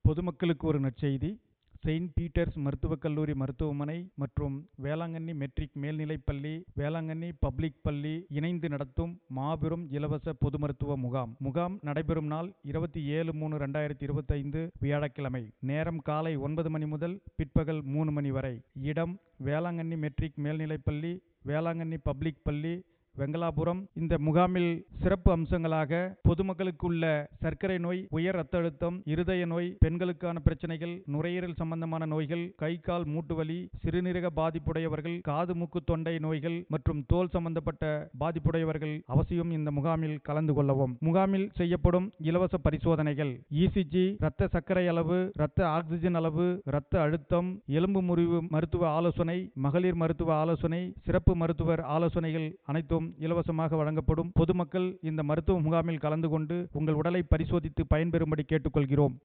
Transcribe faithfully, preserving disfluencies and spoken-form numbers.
பொதுமக்களுக்கு ஒரு நற்செய்தி. செயின்ட் பீட்டர்ஸ் மருத்துவக் கல்லூரி மருத்துவமனை மற்றும் வேளாங்கண்ணி மெட்ரிக் மேல்நிலைப்பள்ளி, வேளாங்கண்ணி பப்ளிக் பள்ளி இணைந்து நடத்தும் மாபெரும் இலவச பொது மருத்துவ முகாம். முகாம் நடைபெறும் நாள் இருபத்தி ஏழு மூணு ரெண்டாயிரத்தி இருபத்தி ஐந்து வியாழக்கிழமை. நேரம் காலை ஒன்பது மணி முதல் பிற்பகல் மூணு மணி வரை. இடம் வேளாங்கண்ணி மெட்ரிக் மேல்நிலைப்பள்ளி, வேளாங்கண்ணி பப்ளிக் பள்ளி, வெங்கலாபுரம். இந்த முகாமில் சிறப்பு அம்சங்களாக பொதுமக்களுக்கு உள்ள சர்க்கரை நோய், உயர் ரத்த அழுத்தம், இருதய நோய், பெண்களுக்கான பிரச்சனைகள், நுரையீரல் சம்பந்தமான நோய்கள், கை கால் மூட்டு வலி, சிறுநீரக பாதிப்புடையவர்கள், காது மூக்கு தொண்டை நோய்கள் மற்றும் தோல் சம்பந்தப்பட்ட பாதிப்புடையவர்கள் அவசியம் இந்த முகாமில் கலந்து கொள்ளவும். முகாமில் செய்யப்படும் இலவச பரிசோதனைகள்: இசிஜி, இரத்த சர்க்கரை அளவு, இரத்த ஆக்சிஜன் அளவு, இரத்த அழுத்தம், எலும்பு முறிவு மருத்துவ ஆலோசனை, மகளிர் மருத்துவ ஆலோசனை, சிறப்பு மருத்துவர் ஆலோசனைகள் அனைத்தும் இலவசமாக வழங்கப்படும். பொதுமக்கள் இந்த மருத்துவ முகாமில் கலந்து கொண்டு உங்கள் உடலை பரிசோதித்து பயன்பெறும்படி கேட்டுக்கொள்கிறோம்.